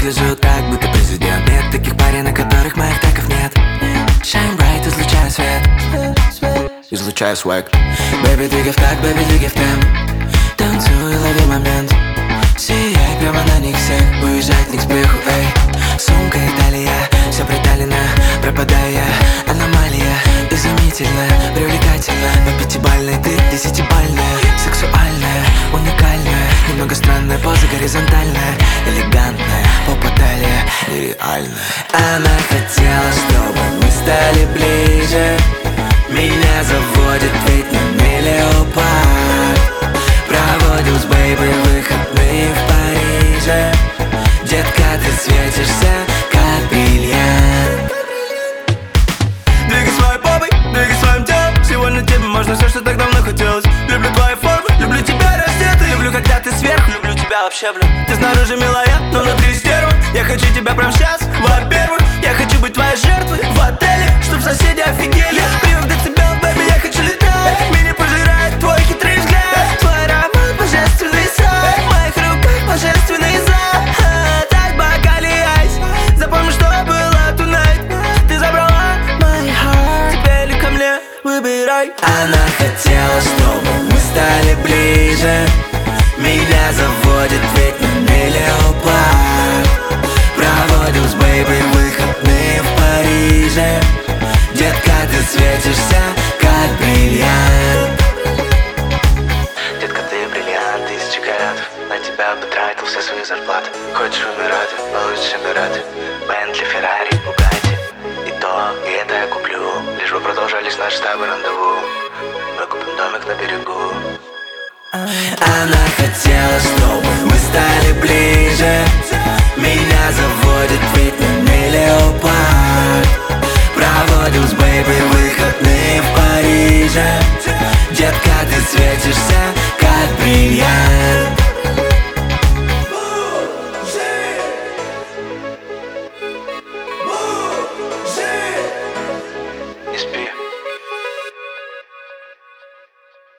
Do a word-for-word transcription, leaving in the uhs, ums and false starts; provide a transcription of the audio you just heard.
выгляжу так, будто президент. Нет таких парень, на которых моих теков нет. Shine bright, излучаю свет, излучаю свэг. Baby, двигай в так, baby, двигай в темп. Танцуй, лови момент. Сияй прямо на них всех. Уезжать не к спеху, эй. Сумка Италия, все приталено. Пропадаю я, аномалия. Изумительная, привлекательная. Но пятибалльная, ты десятибалльная. Сексуальная, уникальная. Немного странная поза, горизонтальная. Элегантная, попа талия, нереальная. Она хотела, чтобы мы стали ближе. Меня заводит ведь на мелеопард. Проводим с бэйбой выходные в Париже. Детка, ты светишься, как бриллиант. Двигай своей попой, двигай своим телом. Сегодня тебе можно все, что так давно хотелось. Люблю твои формы, люблю тебя раздетый. Люблю, когда ты сверху, люблю тебя вообще, блин. Ты снаружи милая, но внутри стерва. Я хочу тебя прямо сейчас, во-первых. Я хочу быть твоей жертвой в отеле, чтоб соседи офигели. Привык до тебя, бэби, я хочу летать. Меня пожирает твой хитрый взгляд. Твой аромат, божественный сад. В моих руках божественный зад. Так бокали айс. Запомни, что было tonight. Ты забрала my heart. Теперь ко мне выбирай. Она хотела, чтобы мы стали ближе. Меня заводит ведь на мелеопард. Проводим с бэйбой выходные в Париже. Детка, ты светишься, как бриллиант. Детка, ты бриллиант, тысячи каратов. На тебя потратил все свои зарплаты. Хочешь в Эмираты, получишь Эмираты. Бентли, Феррари, Бугатти. И то, и это я куплю. Лишь бы продолжались наши с тобой рандеву. Мы купим домик на берегу. Она